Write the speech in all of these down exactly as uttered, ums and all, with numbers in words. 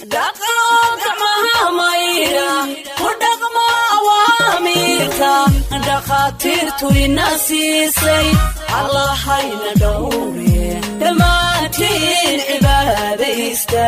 dhaqanka mahamayra ku dhaqma awaamiirka dhakhaatiirtu ina siisay allahayna dhowre dhammaantiin cibaadaysta.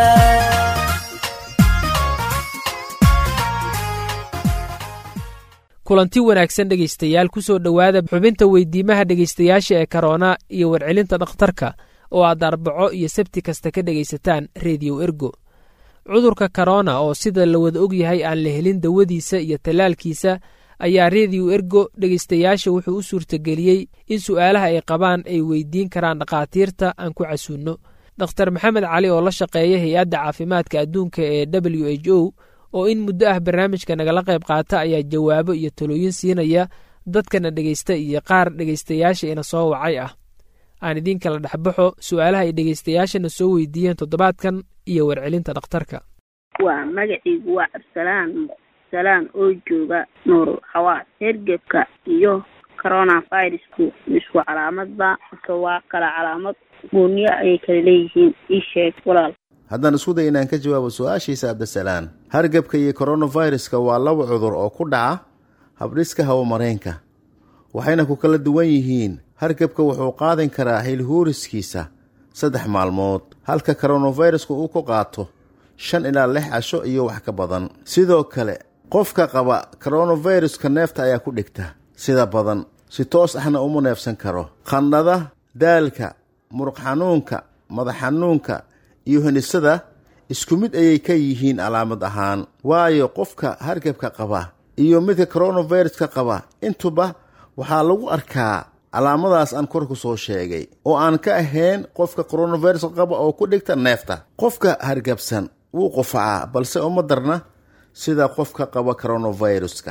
kulanti wanaagsan dhegaystayaal ku soo dhowaada xubinta weydiimaha dhegaystayaasha ee korona iyo warcelinta dhakhtarka oo aad arbaco iyo sabti kasta ka dhegaysataan rediyo ergo. cudurka korona oo sida la wada og yahay aan la helin dawadiisa iyo tallaalkiisa ayaa rediyo ergo dhegaystayaasha wuxuu u suurtageliyey in su'aalaha ay qabaan ay weydiin karaan dhakhaatiirta aan ku casuunno. dhakhtar maxamed cali oo la shaqeeya hay-adda caafimaadka adduunka ee w h o oo in muddo ah barnaamijka nagala qayb qaata ayaa jawaabo iyo talooyin siinaya dadkana dhegaysta iyo qaar dhegaystayaasha ina soo wacay ah. aan idiin kala dhexbaxo su'aalaha ay dhegaystayaashana soo weydiiyeen toddobaadkan iyo warcelinta dhakhtarka. waa magaciigu waa absalaan muqsalaan oo jooga nuur xawaas. hergebka iyo coronavirusku isku calaamadba mise waa kala calaamad gooniyo ayay kala leeyihiin? ii sheeg walaal. haddaan isku day inaan ka jawaabo su-aashiisa abdasalaan. hargebka iyo coronaviruska waa laba cudur oo ku dhaca habdhiska hawo-mareenka, waxayna ku kala duwan yihiin. hargebka wuxuu qaadan karaa hilhuuriskiisa saddex maalmood, halka coronavirusku uu ku qaato shan ilaa lix casho iyo wax ka badan. sidoo kale qofka qaba coronaviruska neefta ayaa ku dhigta sida badan, si toos ahna uma neefsan karo. qandhada, daalka, muruq xanuunka, madax xanuunka iyo hinisada isku mid ayay ka yihiin calaamad ahaan, waayo qofka hargebka qaba iyo midka coronaviruska qaba intuba waxaa lagu arkaa calaamadaas aan kor ku soo sheegay oo aan ka ahayn qofka coronaviruska qaba oo ku dhigta neefta. qofka hargebsan wuu qufacaa balse uma darna sida qofka qaba coronaviruska.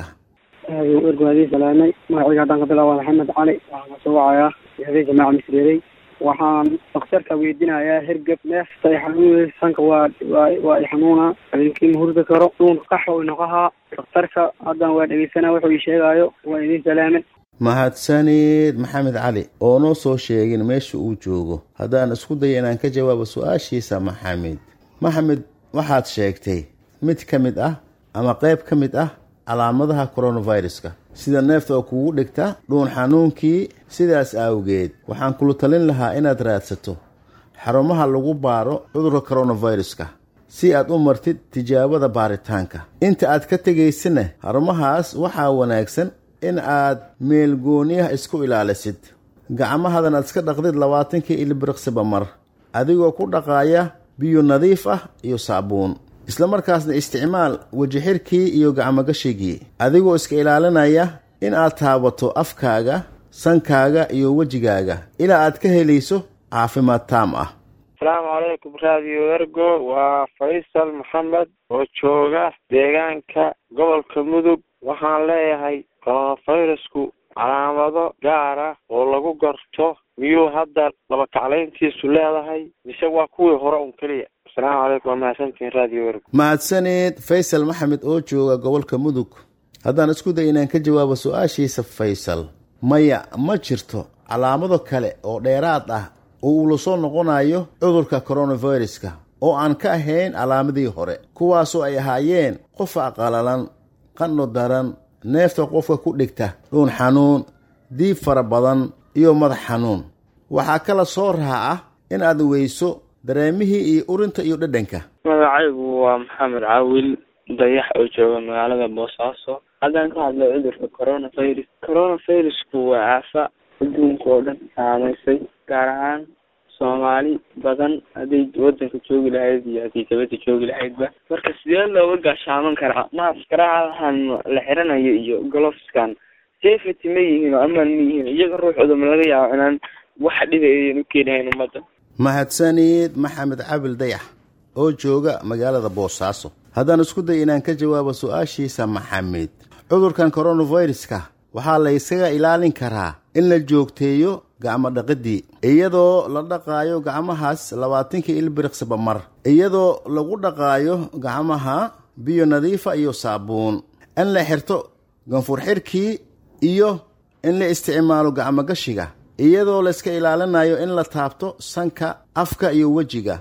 ergoadii salaamay. magacayga haddaan ka bilaaba maxamed cali, waxaan ka soo wacayaa eeday jamaaca misreeray. waxaan dhakhtarka weydiinayaa hergeb neefta ay xanuun sanka waa waa waa i xanuuna habeenkii ma hurdi karo, dhuunka qaxwa noqahaa. dhakhtarka haddana waa dhegeysanaa wuxuu ii sheegaayo. waa idiin salaamay. mahadsanid maxamed cali oo noo soo sheegin meesha uu joogo. haddaan isku daya inaan ka jawaabo su-aashiisa maxamed. maxamed waxaad sheegtay mid ka mid ah ama qayb ka mid ah calaamadaha coronaviruska, sida neefta oo kugu dhigta dhuun xanuunkii. sidaas awgeed waxaan kula talin lahaa inaad raadsato xarumaha lagu baaro cudurka coronaviruska si aad u martid tijaabada baaritaanka. inta aad ka tegaysana xarumahaas waxaa wanaagsan in aad meel gooniyaha isku ilaalisid, gacmahadan aad iska dhaqdid labaatankii ilbiriqsiba mar, adigoo ku dhaqaaya biyo nadiif ah iyo saabuun. isla markaasna isticmaal wejixirkii iyo gacmogashigii, adigoo iska ilaalinaya in aad taabato afkaaga, sankaaga iyo wejigaaga ilaa aad ka helayso caafimaad taam ah. asalaamu calaykum radio ergo. waa faysal maxamed oo jooga deegaanka gobolka mudug. waxaan leeyahay coronavirusku calaamado gaara oo lagu garto miyuu hadda laba kaclayntiisu leedahay mise waa kuwii hore un keliya? asalaamu calaykum. waa mahadsantiin radio ergo. mahadsanid faysal maxamed oo jooga gobolka mudug. haddaan isku day inaan ka jawaabo su-aashiisa faysal, maya ma jirto calaamado kale oo dheeraad ah oo uu la soo noqonayo cudurka coronaviruska oo aan ka ahayn calaamadii hore, kuwaasoo ay ahaayeen qofa qalalan, qandho daran, neefta qofka ku dhigta dhuun xanuun, diib fara badan iyo madax xanuun. waxaa kala soo raaca in aad weyso dareemihii iyo urinta iyo dhadhanka. magacaygu waa maxamed caawil dayax oo jooga magaalada boosaaso. haddaan ka hadlo cudurka coronavirus. coronavirusku waa aafa adduunka oo dhan saamaysay, gaar ahaan soomaali badan hadday wadanka joogi lahayd iyo haddii dabadda joogi lahaydba. marka sidee looga gaashaaman karaa? maaskarahan la xiranayo iyo golofskan safety ma yihiin oo amaan ma yihiin? iyaga ruuxooda ma laga yaabo inaan wax dhibayan u keenahayn ummadda? mahadsanid maxamed cabil dayax oo jooga magaalada boosaaso. haddaan isku day inaan ka jawaabo su-aashiisa maxamed, cudurkan coronaviruska waxaa la ysaga ilaalin karaa in la joogteeyo gacmo dhaqidii, iyadoo la dhaqaayo gacmahaas labaatankii ilbiriqsiba mar, iyadoo lagu dhaqaayo gacmaha biyo nadiifa iyo saabuun, in la xirto ganfur xirkii iyo in la isticmaalo gacmogashiga, iyadoo la iska ilaalinayo in la taabto sanka, afka iyo wejiga,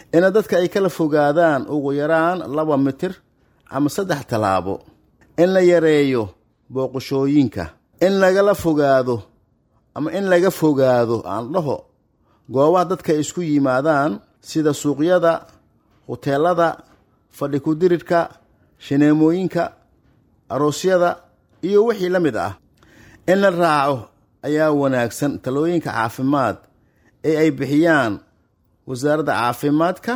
ina dadka ay kala fogaadaan ugu yaraan laba mitir ama saddex tallaabo, in la yareeyo booqashooyinka, in lagala fogaado ama in laga fogaado aan dhaho goobaha dadka ay isku yimaadaan sida suuqyada, huteelada, fadhi ku-dirirka, shineemooyinka, aroosyada iyo wixii la mid ah. In la raaco ayaa wanaagsan talooyinka caafimaad ee ay bixiyaan wasaaradda caafimaadka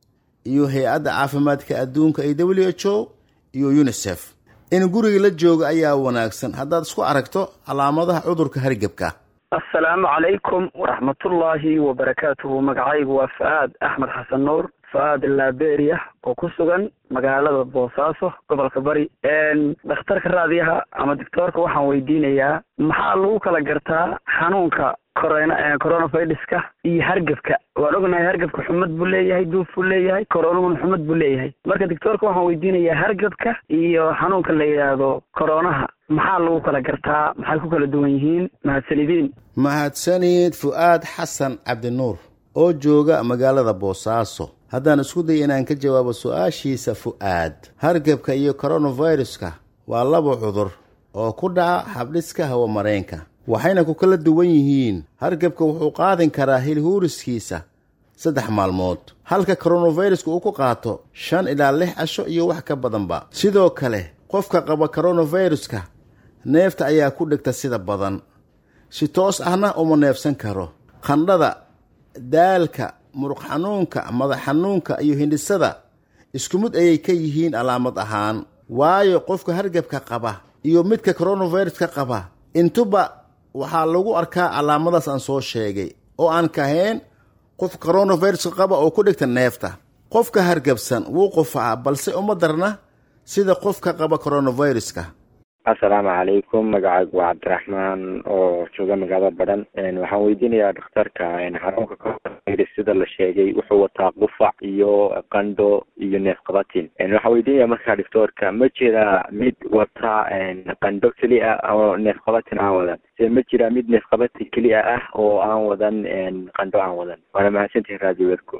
iyo hay-adda caafimaadka adduunka ee W H O iyo UNICEF. In guriga la joogo ayaa wanaagsan haddaad isku aragto calaamadaha cudurka hargebka. assalaamu calaykum waraxmatullaahi wabarakaatuhu. magacaygu waa Fuaad Axmed Xasan Nuur, Fuaad Liberia, oo ku sugan magaalada Boosaaso, gobolka Bari. dhakhtarka raadiyaha ama doctorka waxaan weydiinayaa maxaa lagu kala gartaa xanuunka corona coronaviruska iyo hargebka? waan ognahay hargebka xumad buu leeyahay, duuf buu leeyahay, coronahuna xumad buu leeyahay. marka doctorka waxaan weydiinayaa hargebka iyo xanuunka la yidhaahdo coronaha maxaa lagu kala gartaa, maxay ku kala duwan yihiin? mahadsanidin. mahadsanid Fuaad Xasan Cabdinuur oo jooga magaalada Boosaaso. haddaan isku day inaan ka jawaabo su-aashiisa Fuaad, hargebka iyo coronaviruska waa laba cudur oo ku dhaca habdhiska hawo-mareenka, waxayna ku kala duwan yihiin. hargebka wuxuu qaadin karaa hilhuuriskiisa saddex maalmood, halka coronaviruska uu ku qaato shan ilaa lix casho iyo wax ka badanba. sidoo kale qofka qaba coronaviruska neefta ayaa ku dhegta sida badan, si toos ahna uma neefsan karo. qandhada, daalka, muruq xanuunka, madax xanuunka iyo hindhisada isku mid ayay ka yihiin calaamad ahaan, waayo qofka hargebka qaba iyo midka coronaviruska qaba intuba waxaa lagu arkaa calaamadaas aan soo sheegay oo aan kahayn qof coronaviruska qaba oo ku dhigta neefta. qofka hargebsan wuu qufacaa balse uma darna sida qofka qaba coronaviruska. assalaamu calaykum. magacaygu waa cabdiraxmaan oo jooga magaalada Badhan. waxaan weydiinayaa dhakhtarka xanuunka coronavirus sida la sheegay wuxuu wataa qufac iyo qandho iyo neef qabatin. waxaan weydiinayaa markaa doctorka ma jira mid wata qandho keliya oo neef qabatin aan wadan, se ma jira mid neef qabatin keliya ah oo aan wadan qandho aan wadan? waana mahadsantihin radio werko.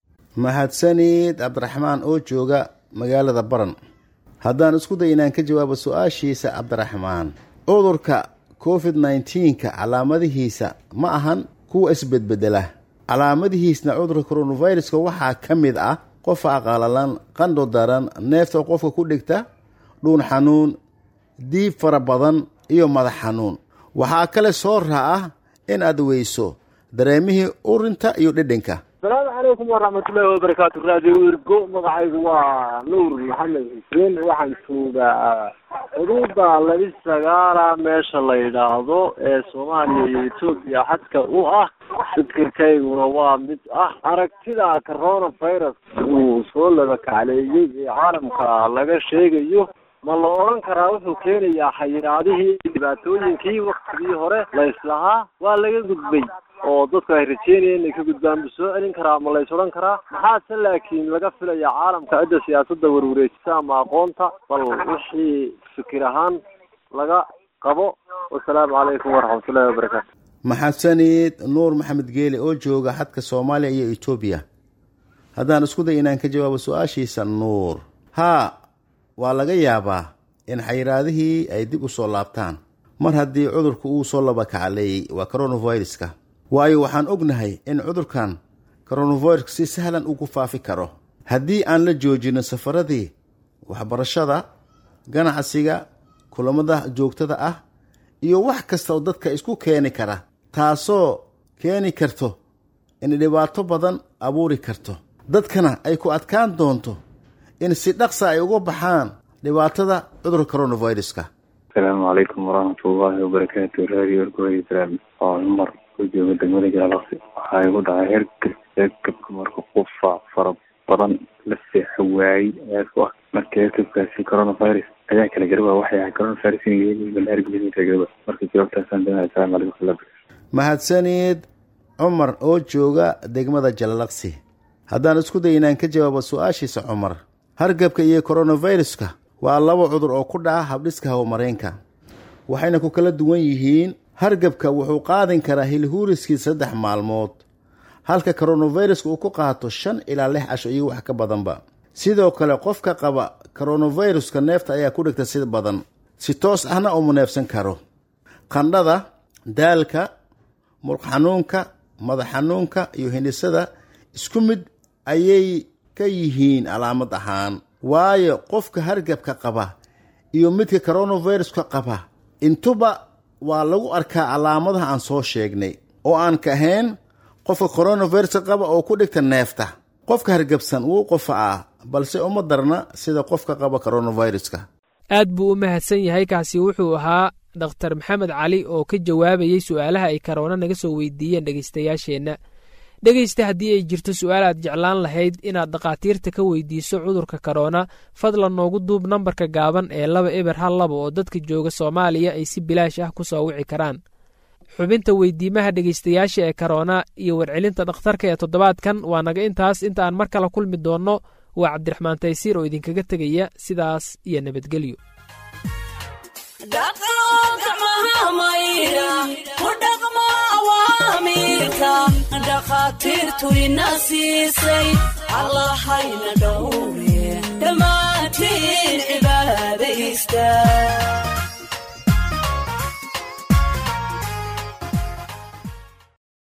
mahadsanid cabdiraxmaan oo jooga magaalada Baran. haddaan isku day inaan ka jawaabo su-aashiisa cabdiraxmaan, cudurka covid nneteen-ka calaamadihiisa ma ahan kuwa isbedbedela. calaamadihiisna cudurka coronaviruska waxaa ka mid ah qofa qalalan, qandho daran, neefta qofka ku dhigta, dhuun xanuun, diib fara badan iyo madax xanuun. waxaa kale soo raaca in aad weyso dareemihii urinta iyo dhedhanka. asalaamu calaykum waraxmatullaahi wabarakaatu. radio ergo, magacaygu waa nuur maxamed xuseen, waxaan joogaa xuduuda laba sagaala meesha la yidhaahdo ee soomaaliya iyo etoobiya xadka u ah. fikirkayguna waa mid ah aragtida coronavirus uu soo laba kacleeyey ee caalamka laga sheegayo, ma la odhan karaa wuxuu keenayaa xayiraadihii dhibaatooyinkii waktigii hore la islahaa waa laga gudbay oo dadku ay rajeynayeen inay ka gudbaan buu soo celin karaa, ma lays odhan karaa? maxaase laakiin laga filayaa caalamka cidda siyaasadda warwareejisa ama aqoonta, bal wixii fikir ahaan laga qabo. wasalaamu calaykum waraxmatullaahi wabarakaatu. maxadsanid nuur maxamed geeli oo jooga xadka Soomaaliya iyo Etoobiya. haddaan isku day inaan ka jawaabo su-aashiisa nuur, haa waa laga yaabaa in xayiraadihii ay dib u soo laabtaan mar haddii cudurku uu soo laba kacleeyey waa coronaviruska, waayo waxaan ognahay in cudurkan coronaviruska si sahlan ugu faafi karo haddii aan la joojino safaradii, waxbarashada, ganacsiga, kulamada joogtada ah iyo wax kasta oo dadka isku keeni kara, taasoo keeni karto in dhibaato badan abuuri karto, dadkana ay ku adkaan doonto in si dhaqsa ay uga baxaan dhibaatada cudurka coronaviruska. asalaamu calaykum waraxmatullaahi wabarakaatu. radio ergoysram oo cumar ku jooga degmada Jaalaqsi. waxaa igu dhacay hergeb hergebka marka qufac fara badan la seexo waayey ayaa ah marka hergebkaasi coronavirus ayaa kala garaba waxay ahay coronavirus inay hergebka kala garaba marka jawaabtaasaan doonayaa. asalaamu calaykum. mahadsanid cumar oo jooga degmada Jaalaqsi. haddaan isku day inaan ka jawaabo su-aashiisa cumar, hargebka iyo coronaviruska waa laba cudur oo ku dhaca habdhiska hawo-mareenka, waxayna ku kala duwan yihiin. hargebka wuxuu qaadin karaa hilhuuriskii saddex maalmood, halka coronaviruska uu ku qaato shan ilaa lix casho iyo wax ka badanba. sidoo kale qofka qaba coronaviruska neefta ayaa ku dhigta sida badan, si toos ahna uma neefsan karo. qandhada, daalka, murq xanuunka, madax xanuunka iyo hindhisada isku mid ayay ka yihiin calaamad ahaan, waayo qofka hargabka qaba iyo midka coronaviruska qaba intuba waa lagu arkaa calaamadaha aan soo sheegnay oo aan ka ahayn qofka coronaviruska qaba oo ku dhigta neefta. qofka hargabsan wuu qofacaa, balse uma darna sida qofka qaba coronaviruska. aad buu u mahadsan yahay. kaasi wuxuu ahaa dhakhtar maxamed cali oo ka jawaabayay su'aalaha ay karoona naga soo weydiiyeen dhegaystayaasheenna. dhegaysta haddii ay jirto su'aal aad jeclaan lahayd inaad dhakhaatiirta ka weydiiso cudurka karoona, fadlan noogu duub nambarka gaaban ee laba eber hal laba oo dadka jooga soomaaliya ay si bilaash ah ku soo wici karaan. xubinta weydiimaha dhegaystayaasha ee karoona iyo warcelinta dhakhtarka ee toddobaadkan waa naga intaas. inta aan mar kale kulmi doonno waa cabdiraxmaan taysiir oo idinkaga tegaya sidaas iyo nabadgelyo. dhakhaatiirtu ina siisay allahayna dhowre dhammaantiin cibaadaysta.